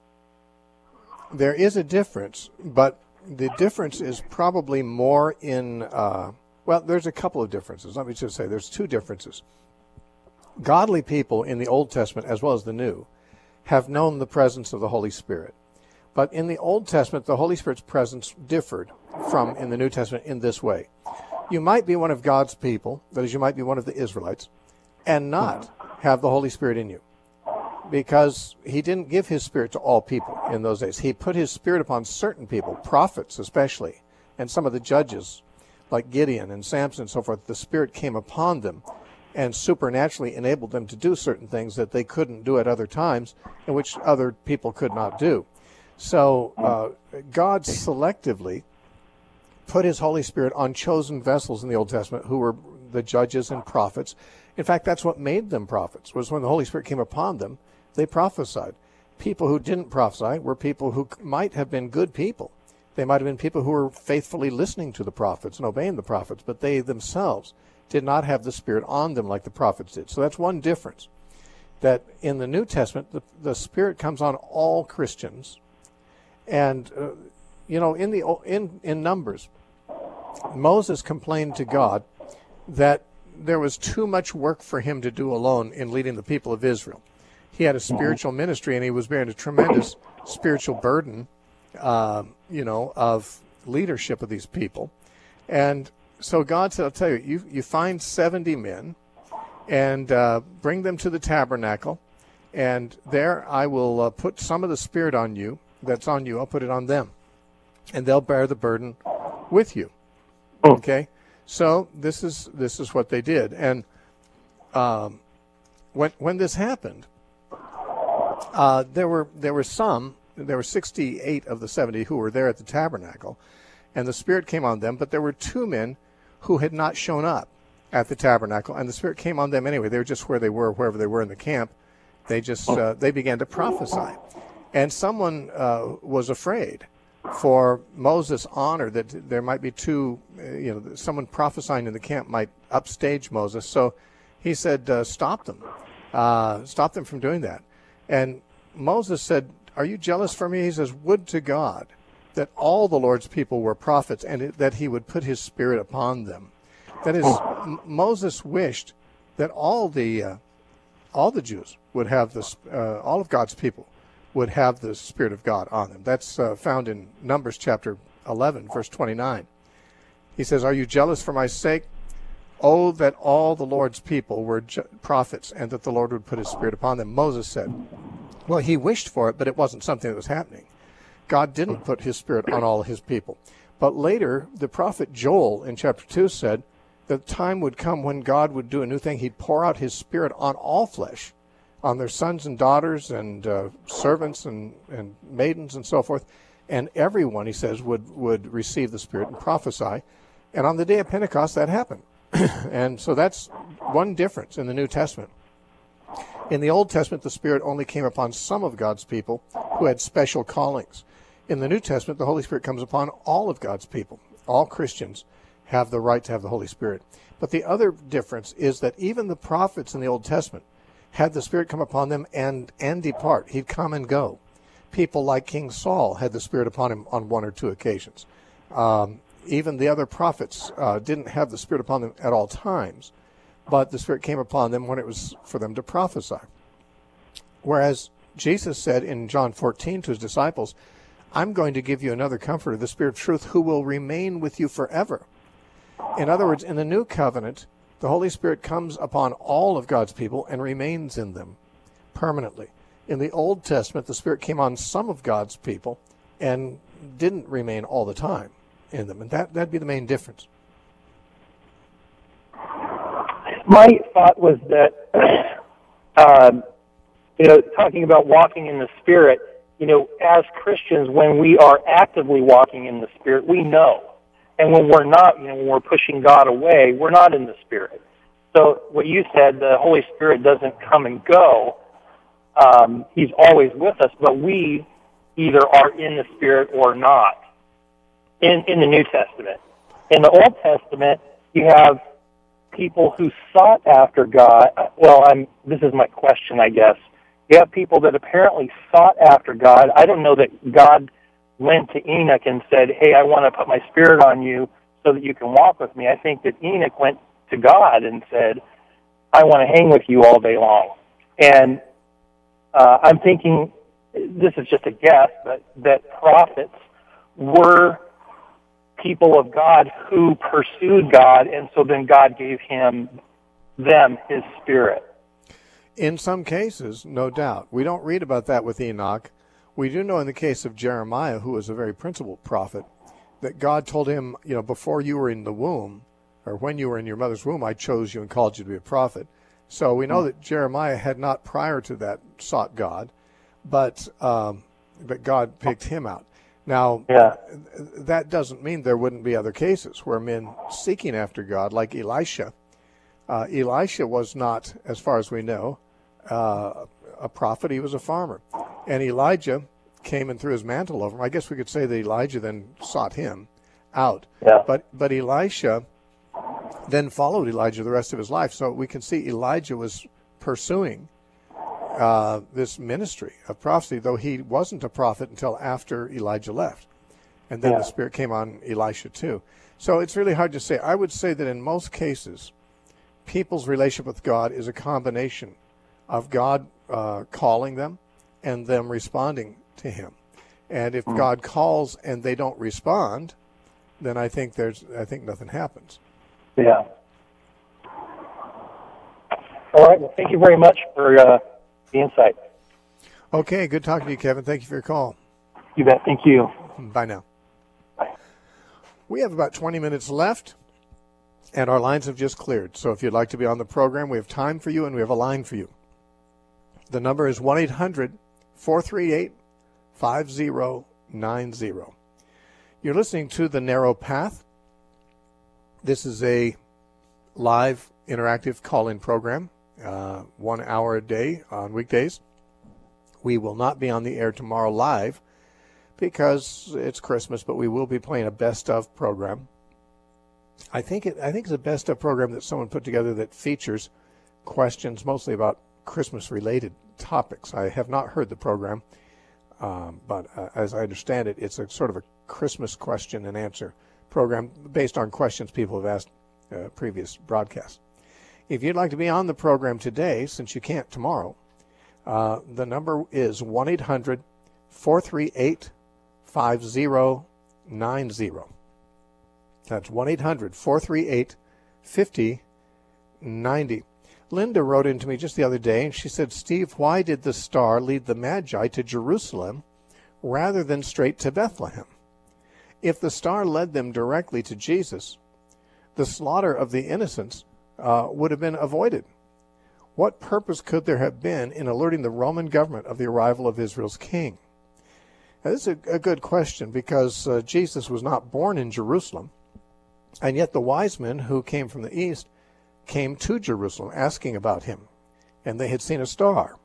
There is a difference, but the difference is probably more in, uh, well, there's a couple of differences. Let me just say there's two differences. Godly people in the Old Testament, as well as the New, have known the presence of the Holy Spirit. But in the Old Testament, the Holy Spirit's presence differed from in the New Testament in this way. You might be one of God's people, that is, you might be one of the Israelites, and not have the Holy Spirit in you, because He didn't give His Spirit to all people in those days. He put His Spirit upon certain people, prophets especially, and some of the judges, like Gideon and Samson and so forth. The Spirit came upon them and supernaturally enabled them to do certain things that they couldn't do at other times, and which other people could not do. So uh, God selectively put His Holy Spirit on chosen vessels in the Old Testament who were the judges and prophets. In fact, that's what made them prophets, was when the Holy Spirit came upon them, they prophesied. People who didn't prophesy were people who might have been good people. They might have been people who were faithfully listening to the prophets and obeying the prophets, but they themselves did not have the Spirit on them like the prophets did. So that's one difference, that in the New Testament, the, the Spirit comes on all Christians. And, uh, you know, in, the in, in Numbers, Moses complained to God that there was too much work for him to do alone in leading the people of Israel. He had a spiritual ministry, and he was bearing a tremendous spiritual burden, uh, you know, of leadership of these people. And so God said, I'll tell you, you, you find seventy men and uh, bring them to the tabernacle, and there I will uh, put some of the Spirit on you that's on you. I'll put it on them, and they'll bear the burden with you. Okay? So this is this is what they did. And um, when when this happened, uh, there were there were some, there were sixty-eight of the seventy who were there at the tabernacle, and the Spirit came on them, but there were two men who had not shown up at the tabernacle, and the Spirit came on them anyway. They were just where they were, wherever they were in the camp. They just uh, they began to prophesy. And someone uh, was afraid for Moses' honor that there might be two, uh, you know, someone prophesying in the camp might upstage Moses. So he said, uh, stop them. Uh, stop them from doing that. And Moses said, are you jealous for me? He says, would to God that all the Lord's people were prophets, and it, that He would put His Spirit upon them. That is, M- Moses wished that all the uh, all the Jews would have this, uh, all of God's people would have the Spirit of God on them. That's uh, found in Numbers chapter eleven, verse twenty-nine. He says, are you jealous for my sake? Oh, that all the Lord's people were ju- prophets, and that the Lord would put His Spirit upon them. Moses said, well, he wished for it, but it wasn't something that was happening. God didn't put His Spirit on all His people. But later, the prophet Joel in chapter two said that the time would come when God would do a new thing. He'd pour out His Spirit on all flesh, on their sons and daughters and uh, servants and, and maidens and so forth. And everyone, he says, would, would receive the Spirit and prophesy. And on the day of Pentecost, that happened. And so that's one difference in the New Testament. In the Old Testament, the Spirit only came upon some of God's people who had special callings. In the New Testament, the Holy Spirit comes upon all of God's people. All Christians have the right to have the Holy Spirit. But the other difference is that even the prophets in the Old Testament had the Spirit come upon them and, and depart. He'd come and go. People like King Saul had the Spirit upon him on one or two occasions. Um, even the other prophets uh, didn't have the Spirit upon them at all times, but the Spirit came upon them when it was for them to prophesy. Whereas Jesus said in John fourteen to his disciples, I'm going to give you another comforter, the Spirit of truth, who will remain with you forever. In other words, in the New Covenant, the Holy Spirit comes upon all of God's people and remains in them permanently. In the Old Testament, the Spirit came on some of God's people and didn't remain all the time in them. And that, that'd be the main difference. My thought was that, um, you know, talking about walking in the Spirit, you know, as Christians, when we are actively walking in the Spirit, we know. And when we're not, you know, when we're pushing God away, we're not in the Spirit. So what you said, the Holy Spirit doesn't come and go. Um, he's always with us, but we either are in the Spirit or not in, in the New Testament. In the Old Testament, you have people who sought after God. Well, I'm, this is my question, I guess. You have people that apparently sought after God. I don't know that God went to Enoch and said, hey, I want to put my Spirit on you so that you can walk with me. I think that Enoch went to God and said, I want to hang with you all day long. And uh, I'm thinking, this is just a guess, but that prophets were people of God who pursued God, and so then God gave him, them, his Spirit. In some cases, no doubt. We don't read about that with Enoch. We do know in the case of Jeremiah, who was a very principled prophet, that God told him, you know, before you were in the womb, or when you were in your mother's womb, I chose you and called you to be a prophet. So we know that Jeremiah had not prior to that sought God, but um, but God picked him out. Now, yeah. that doesn't mean there wouldn't be other cases where men seeking after God, like Elisha. Uh, Elisha was not, as far as we know, uh, a prophet. He was a farmer. And Elijah came and threw his mantle over him. I guess we could say that Elijah then sought him out. Yeah. But but Elisha then followed Elijah the rest of his life. So we can see Elijah was pursuing uh, this ministry of prophecy, though he wasn't a prophet until after Elijah left. And then yeah. the Spirit came on Elisha too. So it's really hard to say. I would say that in most cases, people's relationship with God is a combination of God uh, calling them and them responding to him. And if mm. God calls and they don't respond, then I think there's I think nothing happens. Yeah. All right. Well, thank you very much for uh, the insight. Okay. Good talking to you, Kevin. Thank you for your call. You bet. Thank you. Bye now. Bye. We have about twenty minutes left, and our lines have just cleared. So if you'd like to be on the program, we have time for you and we have a line for you. The number is one eight hundred four three eight five zero nine zero. You're listening to The Narrow Path. This is a live interactive call-in program, uh, one hour a day on weekdays. We will not be on the air tomorrow live because it's Christmas, but we will be playing a best-of program. I think it, I think it's a best-of program that someone put together that features questions mostly about Christmas-related topics. I have not heard the program, um, but uh, as I understand it, it's a sort of a Christmas question and answer program based on questions people have asked uh, previous broadcasts. If you'd like to be on the program today, since you can't tomorrow, uh, the number is one eight hundred four three eight five zero nine zero. That's one eight hundred four three eight five zero nine zero. Linda wrote into me just the other day, and she said, Steve, why did the star lead the Magi to Jerusalem rather than straight to Bethlehem? If the star led them directly to Jesus, the slaughter of the innocents uh, would have been avoided. What purpose could there have been in alerting the Roman government of the arrival of Israel's king? Now, this is a, a good question because uh, Jesus was not born in Jerusalem. And yet the wise men who came from the east came to Jerusalem asking about him. And they had seen a star.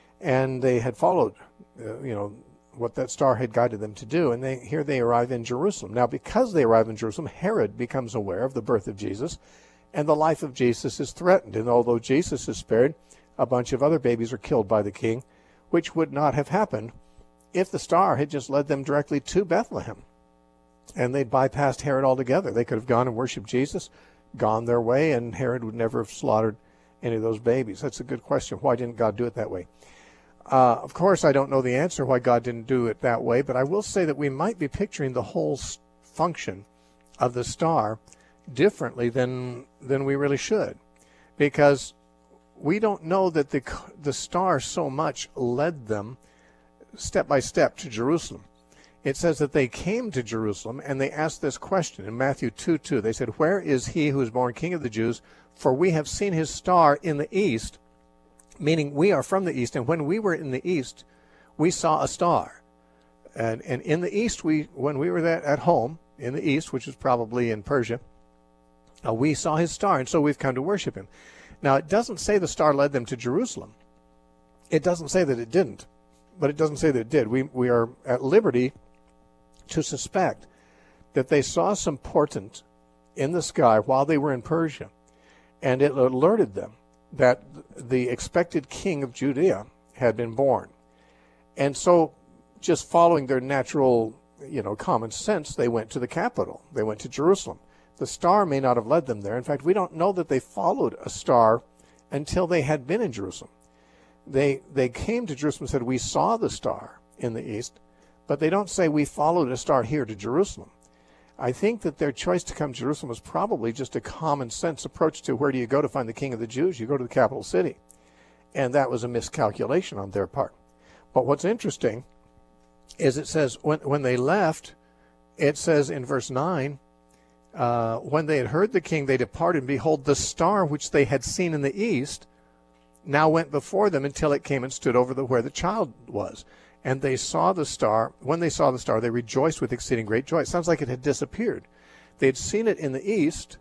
And they had followed, uh, you know, what that star had guided them to do. And they, here they arrive in Jerusalem. Now, because they arrive in Jerusalem, Herod becomes aware of the birth of Jesus. And the life of Jesus is threatened. And although Jesus is spared, a bunch of other babies are killed by the king, which would not have happened if the star had just led them directly to Bethlehem. And they'd bypassed Herod altogether. They could have gone and worshiped Jesus, gone their way, and Herod would never have slaughtered any of those babies. That's a good question. Why didn't God do it that way? Uh, of course, I don't know the answer why God didn't do it that way, but I will say that we might be picturing the whole function of the star differently than than we really should, because we don't know that the the star so much led them step by step to Jerusalem. It says that they came to Jerusalem and they asked this question in Matthew two two. They said, "Where is he who is born King of the Jews? For we have seen his star in the east," meaning we are from the east. And when we were in the east, we saw a star. And and in the east, we when we were there at home in the east, which is probably in Persia, uh, we saw his star, and so we've come to worship him. Now, it doesn't say the star led them to Jerusalem. It doesn't say that it didn't, but it doesn't say that it did. We we are at liberty to suspect that they saw some portent in the sky while they were in Persia, and it alerted them that the expected king of Judea had been born. And so, just following their natural, you know, common sense, they went to the capital. They went to Jerusalem. The star may not have led them there. In fact, we don't know that they followed a star until they had been in Jerusalem. They they came to Jerusalem and said, "We saw the star in the east," but they don't say, "We followed a star here to Jerusalem." I think that their choice to come to Jerusalem was probably just a common sense approach to where do you go to find the king of the Jews? You go to the capital city. And that was a miscalculation on their part. But what's interesting is it says when, when they left, it says in verse nine, uh, when they had heard the king, they departed, and behold, the star which they had seen in the east now went before them until it came and stood over the where the child was. And they saw the star. When they saw the star, they rejoiced with exceeding great joy. It sounds like it had disappeared. They had seen it in the east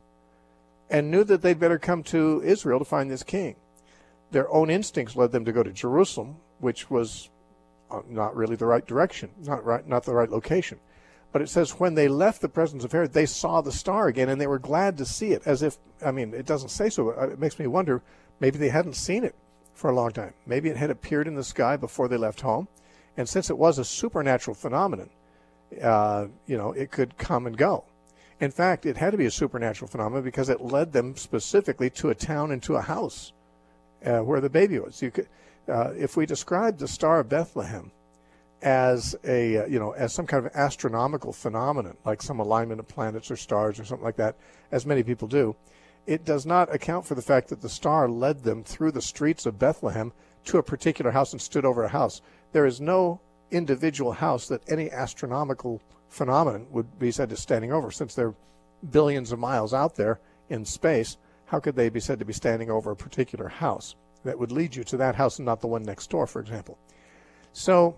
and knew that they'd better come to Israel to find this king. Their own instincts led them to go to Jerusalem, which was not really the right direction, not right, not the right location. But it says when they left the presence of Herod, they saw the star again, and they were glad to see it, as if, I mean, it doesn't say so, but it makes me wonder, maybe they hadn't seen it for a long time. Maybe it had appeared in the sky before they left home. And since it was a supernatural phenomenon, uh, you know, it could come and go. In fact, it had to be a supernatural phenomenon because it led them specifically to a town and to a house uh, where the baby was. You could, uh, if we describe the Star of Bethlehem as a, uh, you know, as some kind of astronomical phenomenon, like some alignment of planets or stars or something like that, as many people do, it does not account for the fact that the star led them through the streets of Bethlehem to a particular house and stood over a house. There is no individual house that any astronomical phenomenon would be said to standing over. Since they're billions of miles out there in space, how could they be said to be standing over a particular house that would lead you to that house and not the one next door, for example? So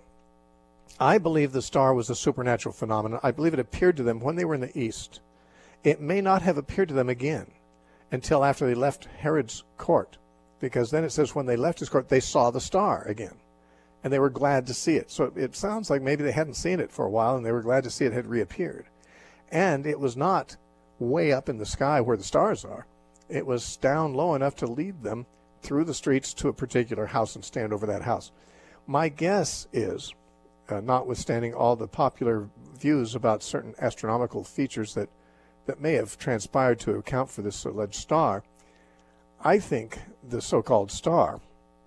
I believe the star was a supernatural phenomenon. I believe it appeared to them when they were in the east. It may not have appeared to them again until after they left Herod's court, because then it says when they left his court, they saw the star again, and they were glad to see it. So it sounds like maybe they hadn't seen it for a while, and they were glad to see it had reappeared. And it was not way up in the sky where the stars are. It was down low enough to lead them through the streets to a particular house and stand over that house. My guess is, uh, notwithstanding all the popular views about certain astronomical features that, that may have transpired to account for this alleged star, I think the so-called star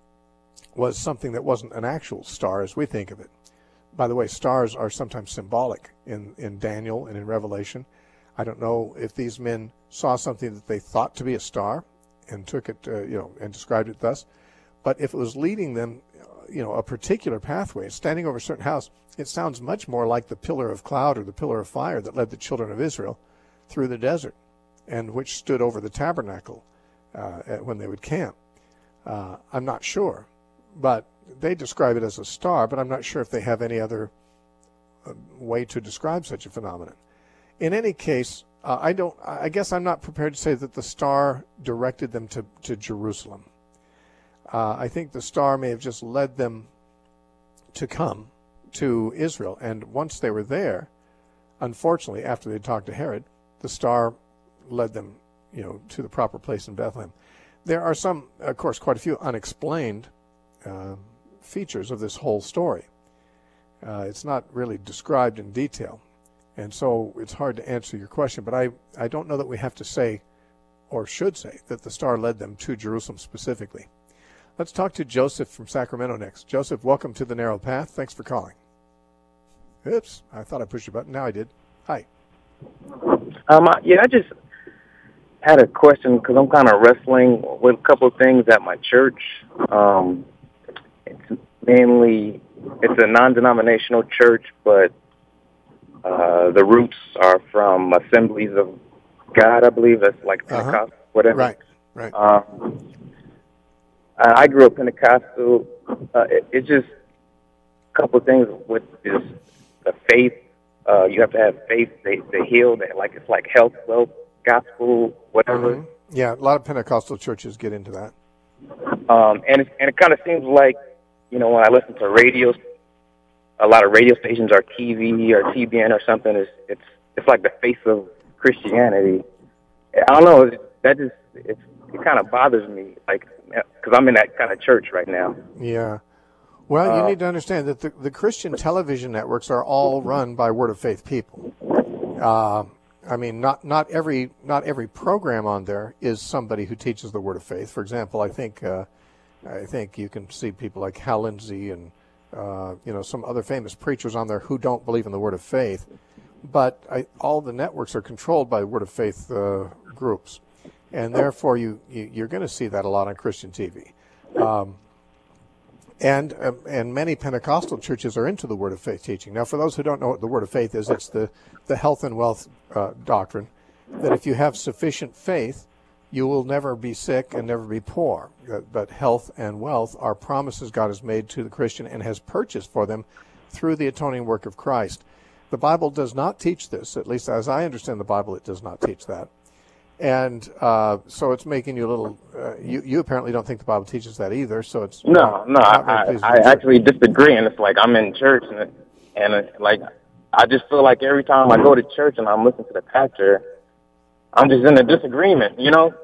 was something that wasn't an actual star as we think of it. By the way, stars are sometimes symbolic in, in Daniel and in Revelation. I don't know if these men saw something that they thought to be a star and took it, uh, you know, and described it thus. But if it was leading them, you know, a particular pathway, standing over a certain house, it sounds much more like the pillar of cloud or the pillar of fire that led the children of Israel through the desert and which stood over the tabernacle uh, when they would camp. Uh, I'm not sure, but they describe it as a star, but I'm not sure if they have any other uh, way to describe such a phenomenon. In any case, uh, I don't. I guess I'm not prepared to say that the star directed them to to Jerusalem. Uh, I think the star may have just led them to come to Israel, and once they were there, unfortunately, after they talked to Herod, the star led them, you know, to the proper place in Bethlehem. There are some, of course, quite a few unexplained uh, features of this whole story. Uh, it's not really described in detail, and so it's hard to answer your question. But I, I don't know that we have to say, or should say, that the star led them to Jerusalem specifically. Let's talk to Joseph from Sacramento next. Joseph, welcome to The Narrow Path. Thanks for calling. Oops, I thought I pushed your button. Now I did. Hi. Um, yeah, I just had a question because I'm kind of wrestling with a couple of things at my church. Um, it's mainly, it's a non-denominational church, but uh, the roots are from Assemblies of God, I believe. That's like Pentecost, uh-huh. whatever. Right, right. Um, I grew up Pentecostal. Uh, it, it's just a couple of things with this, the faith. Uh, you have to have faith to, to heal. That like it's like health, wealth, gospel, whatever. Mm-hmm. Yeah, a lot of Pentecostal churches get into that. Um, and it, and it kind of seems like, you know, when I listen to radio, a lot of radio stations are T V or T B N or something. It's it's it's like the face of Christianity. I don't know. That just it's, it kind of bothers me, like, because I'm in that kind of church right now. Yeah. Well, uh, you need to understand that the, the Christian television networks are all run by Word of Faith people. Uh, I mean, not not every not every program on there is somebody who teaches the Word of Faith. For example, I think uh, I think you can see people like Hal Lindsey and uh, you know some other famous preachers on there who don't believe in the Word of Faith. But I, all the networks are controlled by Word of Faith uh, groups, and therefore you, you you're going to see that a lot on Christian T V. Um, And uh, and many Pentecostal churches are into the Word of Faith teaching. Now, for those who don't know what the Word of Faith is, it's the, the health and wealth uh, doctrine, that if you have sufficient faith, you will never be sick and never be poor. But, but health and wealth are promises God has made to the Christian and has purchased for them through the atoning work of Christ. The Bible does not teach this, at least as I understand the Bible, it does not teach that. And uh, so it's making you a little. Uh, you you apparently don't think the Bible teaches that either. So it's no, not, no. not I, I actually disagree, and it's like I'm in church, and it, and it's like I just feel like every time I go to church and I'm listening to the pastor, I'm just in a disagreement, you know.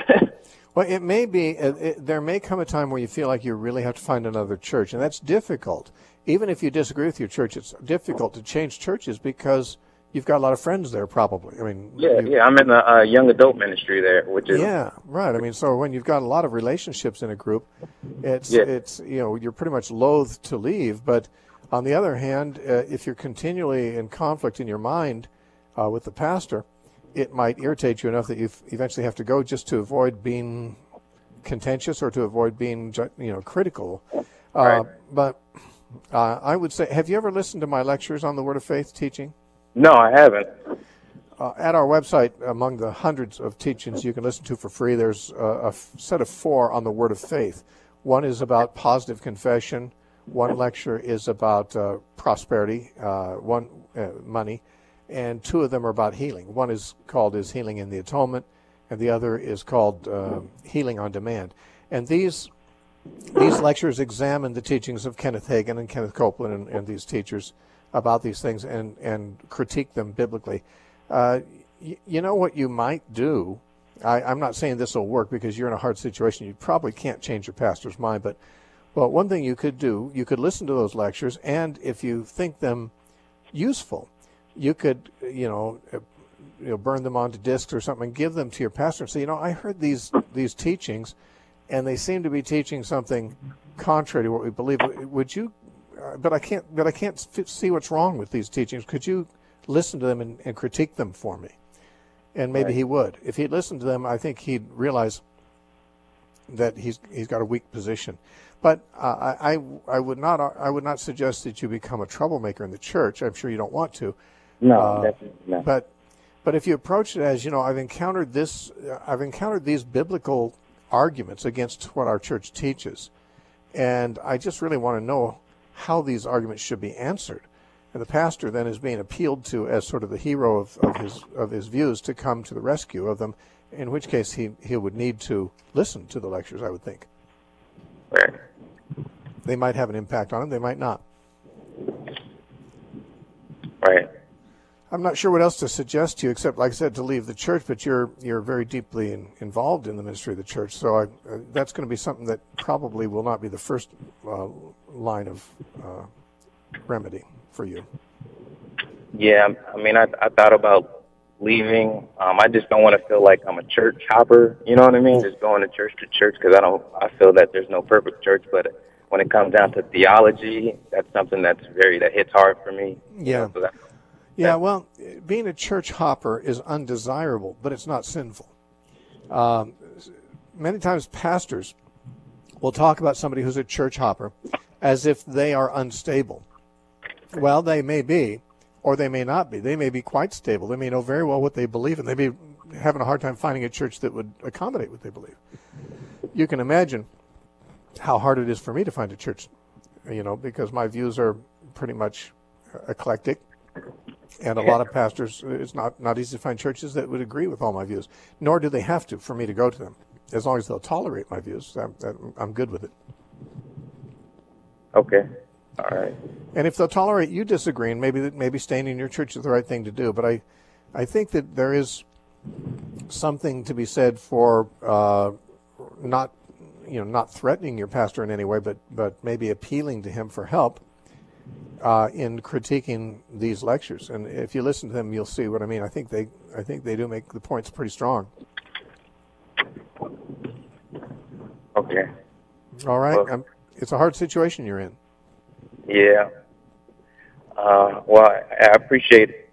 Well, it may be. It, it, there may come a time where you feel like you really have to find another church, and that's difficult. Even if you disagree with your church, it's difficult to change churches because you've got a lot of friends there, probably. I mean, yeah, you, yeah. I'm in the uh, young adult ministry there, which is yeah, right. I mean, so when you've got a lot of relationships in a group, it's yeah. it's you know you're pretty much loath to leave. But on the other hand, uh, if you're continually in conflict in your mind uh, with the pastor, it might irritate you enough that you eventually have to go just to avoid being contentious or to avoid being you know critical. Uh, right. But uh, I would say, have you ever listened to my lectures on the Word of Faith teaching? No, I haven't. Uh, at our website, among the hundreds of teachings you can listen to for free, there's a, a f- set of four on the Word of Faith. One is about positive confession. One lecture is about uh, prosperity, uh, one uh, money, and two of them are about healing. One is called "Is Healing in the Atonement," and the other is called uh, "Healing on Demand." And these these lectures examine the teachings of Kenneth Hagin and Kenneth Copeland and, and these teachers about these things and, and critique them biblically. Uh, y- you know what you might do? I, I'm not saying this will work because you're in a hard situation. You probably can't change your pastor's mind, but but one thing you could do, you could listen to those lectures, and if you think them useful, you could, you know, uh, you know, burn them onto discs or something and give them to your pastor and say, you know, I heard these these teachings, and they seem to be teaching something contrary to what we believe. Would you? Uh, but I can't. But I can't f- see what's wrong with these teachings. Could you listen to them and, and critique them for me? And maybe right. he would. If he'd listened to them, I think he'd realize that he's he's got a weak position. But uh, I, I I would not I would not suggest that you become a troublemaker in the church. I'm sure you don't want to. No, uh, definitely not. But but if you approach it as, you know, I've encountered this, uh, I've encountered these biblical arguments against what our church teaches, and I just really want to know how these arguments should be answered. and the pastor then is being appealed to as sort of the hero of, of his of his views to come to the rescue of them, in which case he, he would need to listen to the lectures, I would think. Right. They might have an impact on him, they might not. Right. I'm not sure what else to suggest to you, except, like I said, to leave the church, but you're you're very deeply in, involved in the ministry of the church, so I, uh, that's going to be something that probably will not be the first uh, line of uh, remedy for you. Yeah, I mean, I I thought about leaving. Um, I just don't want to feel like I'm a church hopper. You know what I mean? Just going to church to church, because I don't. I feel that there's no perfect church, but when it comes down to theology, that's something that's very that hits hard for me. Yeah. So that, Yeah, well, being a church hopper is undesirable, but it's not sinful. Um, many times pastors will talk about somebody who's a church hopper as if they are unstable. Well, they may be, or they may not be. They may be quite stable. They may know very well what they believe, and they may be having a hard time finding a church that would accommodate what they believe. You can imagine how hard it is for me to find a church, you know, because my views are pretty much eclectic. And a lot of pastors, it's not, not easy to find churches that would agree with all my views, nor do they have to for me to go to them. As long as they'll tolerate my views, I'm, I'm good with it. Okay. All right. And if they'll tolerate you disagreeing, maybe maybe staying in your church is the right thing to do. But I, I think that there is something to be said for uh, not, you know, not threatening your pastor in any way, but but maybe appealing to him for help. Uh, in critiquing these lectures, and if you listen to them, you'll see what I mean. I think they, I think they do make the points pretty strong. Okay. All right. Well, um, it's a hard situation you're in. Yeah. Uh, well, I, I appreciate it.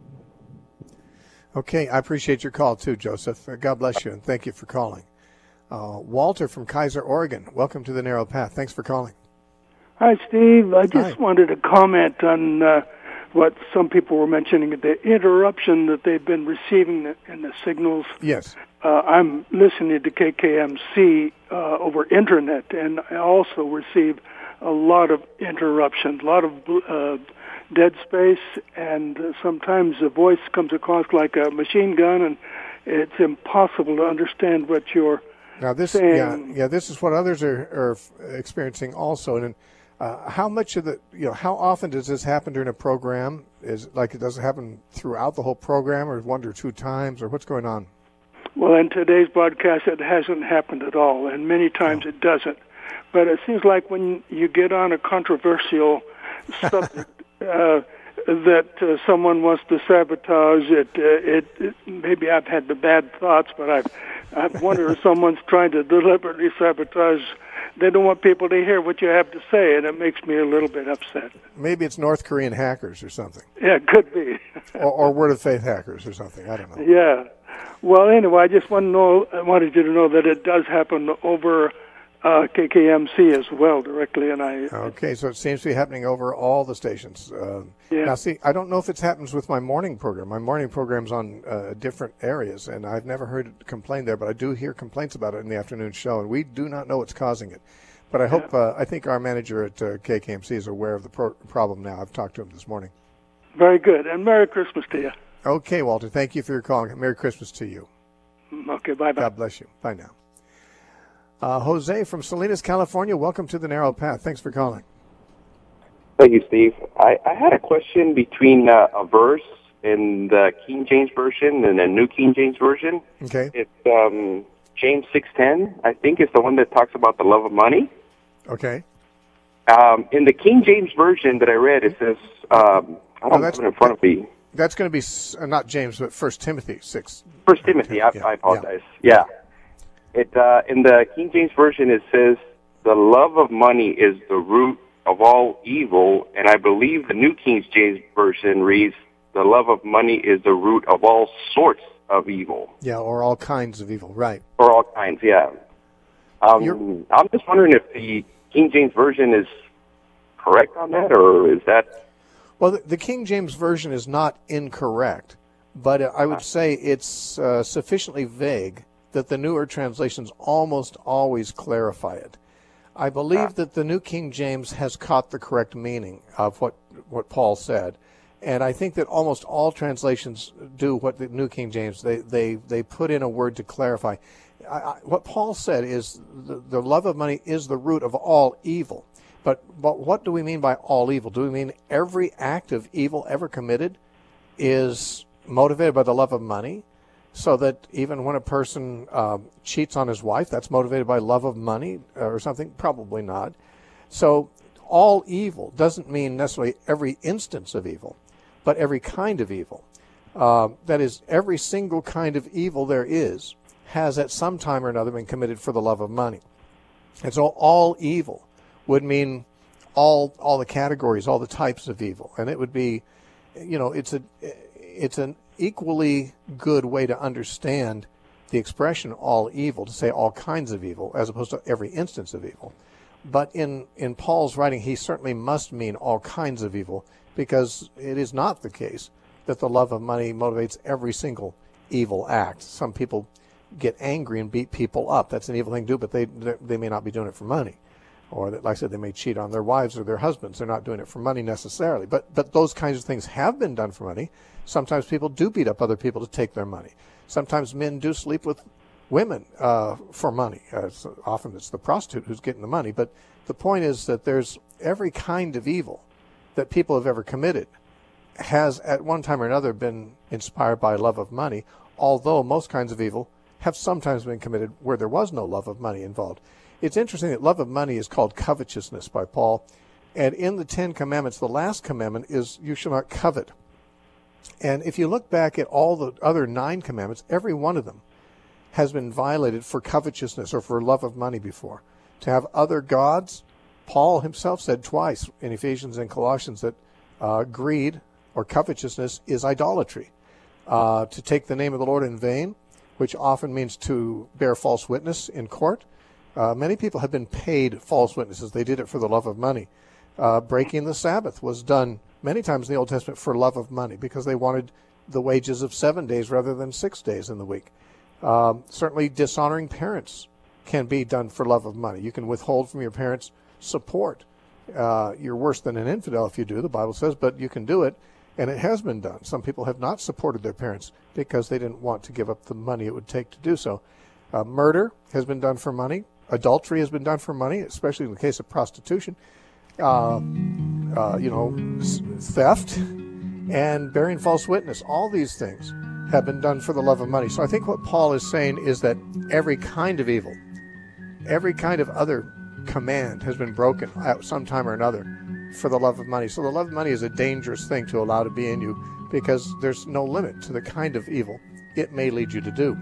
Okay, I appreciate your call too, Joseph. Uh, God bless you, and thank you for calling. Uh, Walter from Kaiser, Oregon. Welcome to the Narrow Path. Thanks for calling. Hi, Steve. I just Hi. wanted to comment on uh, what some people were mentioning, the interruption that they've been receiving in the signals. Yes. Uh, I'm listening to K K M C uh, over internet, and I also receive a lot of interruptions, a lot of uh, dead space, and uh, sometimes the voice comes across like a machine gun, and it's impossible to understand what you're now this, saying. Yeah, yeah, this is what others are, are experiencing also, and. Uh, how much of the, you know, how often does this happen during a program? Is it like it doesn't happen throughout the whole program, or one or two times, or what's going on? Well, in today's broadcast, it hasn't happened at all, and many times it doesn't. But it seems like when you get on a controversial subject uh, that uh, someone wants to sabotage it, uh, it, it, maybe I've had the bad thoughts, but I've, I've wondered if someone's trying to deliberately sabotage. They don't want people to hear what you have to say, and it makes me a little bit upset. Maybe it's North Korean hackers or something. Yeah, it could be. or, or Word of Faith hackers or something. I don't know. Yeah. Well, anyway, I just want to know, I wanted you to know that it does happen over uh, K K M C as well directly, and I. Okay, so it seems to be happening over all the stations. Uh, yeah. Now, see, I don't know if it happens with my morning program. My morning program's on uh, different areas, and I've never heard it complained there, but I do hear complaints about it in the afternoon show, and we do not know what's causing it. But I hope, uh, I think our manager at uh, K K M C is aware of the pro- problem now. I've talked to him this morning. Very good, and Merry Christmas to you. Okay, Walter, thank you for your call. Merry Christmas to you. Okay, bye-bye. God bless you. Bye now. Uh, Jose from Salinas, California, welcome to the Narrow Path. Thanks for calling. Thank you, Steve. I, I had a question between uh, a verse in the King James Version and the New King James Version. Okay. It's um, James six ten, I think, is the one that talks about the love of money. Okay. Um, in the King James Version that I read, it says, um, I don't Oh, have it in front of me. That's going to be, uh, not James, but First Timothy six. First Timothy, I, Yeah, I apologize. Yeah. It uh, in the King James Version, it says, the love of money is the root of all evil, and I believe the New King James Version reads, the love of money is the root of all sorts of evil. Yeah, or all kinds of evil, right. Or all kinds, yeah. Um, I'm just wondering if the King James Version is correct on that, or is that... Well, the, the King James Version is not incorrect, but I would say it's uh, sufficiently vague that the newer translations almost always clarify it. I believe that the New King James has caught the correct meaning of what, what Paul said. And I think that almost all translations do what the New King James, they, they, they put in a word to clarify. I, I, what Paul said is the, the love of money is the root of all evil. But, but what do we mean by all evil? Do we mean every act of evil ever committed is motivated by the love of money? So that even when a person uh, cheats on his wife, that's motivated by love of money or something? Probably not. So all evil doesn't mean necessarily every instance of evil, but every kind of evil. Uh, that is, every single kind of evil there is has at some time or another been committed for the love of money. And so all evil would mean all all the categories, all the types of evil. And it would be, you know, it's a it's an equally good way to understand the expression all evil, to say all kinds of evil, as opposed to every instance of evil. But in, in Paul's writing, he certainly must mean all kinds of evil, because it is not the case that the love of money motivates every single evil act. Some people get angry and beat people up. That's an evil thing to do, but they they may not be doing it for money. Or, that, like I said, they may cheat on their wives or their husbands. They're not doing it for money necessarily. But but those kinds of things have been done for money. Sometimes people do beat up other people to take their money. Sometimes men do sleep with women uh, for money. Uh, so often it's the prostitute who's getting the money. But the point is that there's every kind of evil that people have ever committed has at one time or another been inspired by love of money, although most kinds of evil have sometimes been committed where there was no love of money involved. It's interesting that love of money is called covetousness by Paul. And in the Ten Commandments, the last commandment is you shall not covet. And if you look back at all the other nine commandments, every one of them has been violated for covetousness or for love of money before. To have other gods, Paul himself said twice in Ephesians and Colossians that uh, greed or covetousness is idolatry. Uh, to take the name of the Lord in vain, which often means to bear false witness in court. Uh, many people have been paid false witnesses. They did it for the love of money. Uh, breaking the Sabbath was done many times in the Old Testament for love of money, because they wanted the wages of seven days rather than six days in the week. Um, certainly dishonoring parents can be done for love of money. You can withhold from your parents support. Uh, you're worse than an infidel if you do, the Bible says, but you can do it, and it has been done. Some people have not supported their parents because they didn't want to give up the money it would take to do so. Uh, murder has been done for money. Adultery has been done for money, especially in the case of prostitution. Uh, uh, you know, theft and bearing false witness. All these things have been done for the love of money. So I think what Paul is saying is that every kind of evil, every kind of other command has been broken at some time or another for the love of money. So the love of money is a dangerous thing to allow to be in you, because there's no limit to the kind of evil it may lead you to do.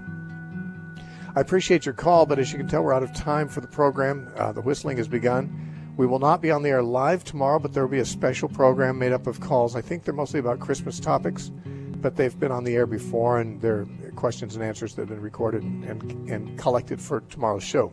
I appreciate your call, but as you can tell, we're out of time for the program. Uh, the whistling has begun. We will not be on the air live tomorrow, but there will be a special program made up of calls. I think they're mostly about Christmas topics, but they've been on the air before, and they're questions and answers that have been recorded and, and collected for tomorrow's show.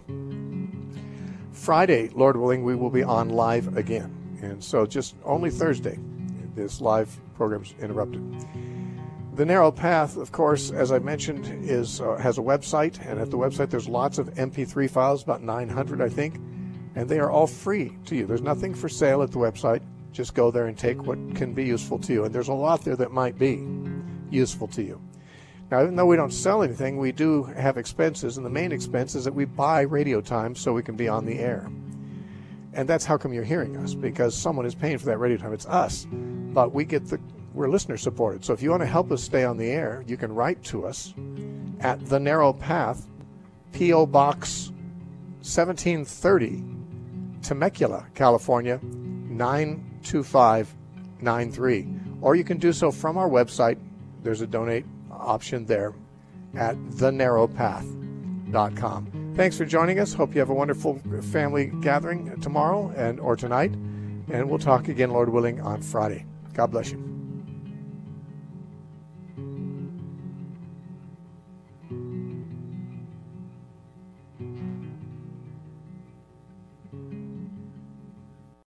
Friday, Lord willing, we will be on live again. And so just only Thursday, this live program's interrupted. The Narrow Path, of course, as I mentioned, is uh, has a website, and at the website there's lots of M P three files, about nine hundred, I think, and they are all free to you. There's nothing for sale at the website. Just go there and take what can be useful to you, and there's a lot there that might be useful to you. Now, even though we don't sell anything, we do have expenses, and the main expense is that we buy radio time so we can be on the air. And that's how come you're hearing us, because someone is paying for that radio time. It's us, but we get the we're listener supported. So if you want to help us stay on the air, you can write to us at The Narrow Path, P O Box seventeen thirty, Temecula, California, nine two five nine three. Or you can do so from our website. There's a donate option there at the narrow path dot com. Thanks for joining us. Hope you have a wonderful family gathering tomorrow and or tonight. And we'll talk again, Lord willing, on Friday. God bless you.